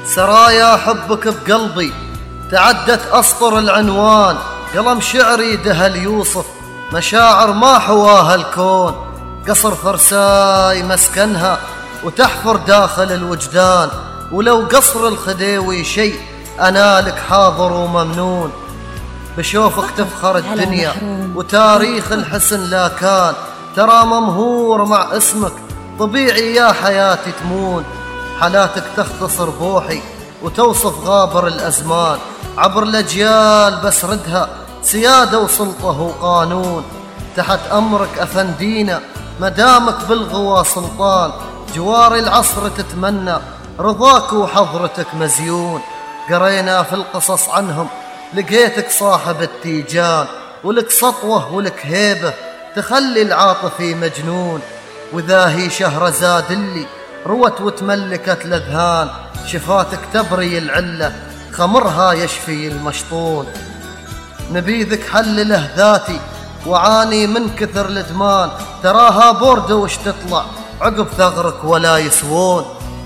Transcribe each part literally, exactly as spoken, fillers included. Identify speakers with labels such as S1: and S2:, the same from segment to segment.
S1: سرايا حبك بقلبي تعدت أسطر العنوان، قلم شعري دهل يوصف مشاعر ما حواها الكون. قصر فرساي مسكنها وتحفر داخل الوجدان، ولو قصر الخديوي شيء أنا لك حاضر وممنون. بشوفك تفخر الدنيا وتاريخ الحسن لا كان، ترى ممهور مع اسمك طبيعي يا حياتي تمون. حالاتك تختصر بوحي وتوصف غابر الأزمان، عبر الأجيال بسردها سيادة وسلطة وقانون. تحت أمرك أفندينا مدامك بالغوى سلطان، جوار العصر تتمنى رضاك وحضرتك مزيون. قرينا في القصص عنهم لقيتك صاحب التيجان، ولك سطوة ولك هيبة تخلي العاطفي مجنون. وذا هي شهرزاد اللي روت وتملكت الأذهان، شفاتك تبري العلة خمرها يشفي المشطون. نبيذك حلله ذاتي وعاني من كثر الادمان، تراها بوردة وش تطلع عقب ثغرك ولا يسوون.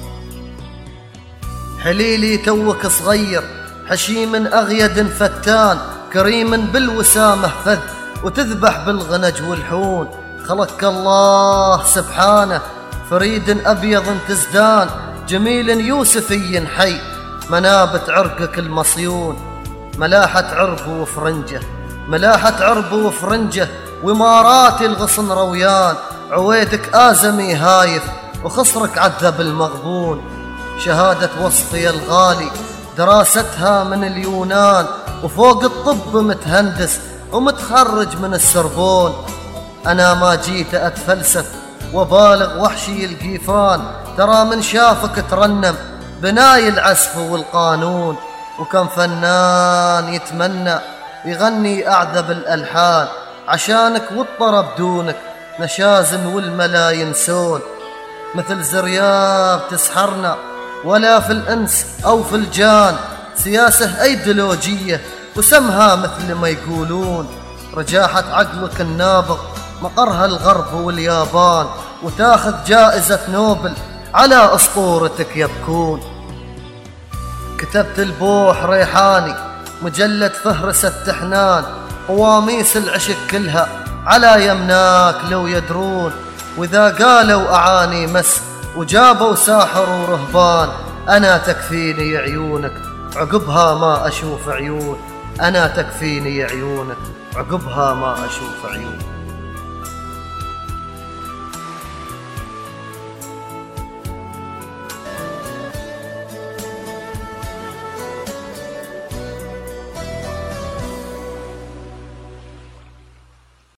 S1: حليلي توك صغير حشيم أغيد فتان، كريم بالوسامة فذ وتذبح بالغنج والحون. خلقك الله سبحانه فريد أبيض تزدان، جميل يوسفي حي منابت عرقك المصيون. ملاحة عرب وفرنجة ملاحة عرب وفرنجة وإمارات الغصن رويان، عويدك آزمي هايف وخصرك عذب المغبون. شهادة وصفي الغالي دراستها من اليونان، وفوق الطب متهندس ومتخرج من السربون. أنا ما جيت أتفلسف وبالغ وحشي القيفان، ترى من شافك ترنم بناي العزف والقانون. وكم فنان يتمنى يغني أعذب الألحان، عشانك والطرب دونك نشازن والملا ينسون. مثل زرياب تسحرنا ولا في الأنس أو في الجان، سياسة أيديولوجية وسمها مثل ما يقولون. رجاحة عقلك النابغ مقرها الغرب واليابان، وتاخذ جائزة نوبل على أسطورتك يبكون. كتبت البوح ريحاني مجلد فهرس التحنان، قواميس العشق كلها على يمناك لو يدرون. وإذا قالوا أعاني مس وجابوا ساحر ورهبان، أنا تكفيني عيونك عقبها ما أشوف عيون. أنا تكفيني عيونك عقبها ما أشوف عيون.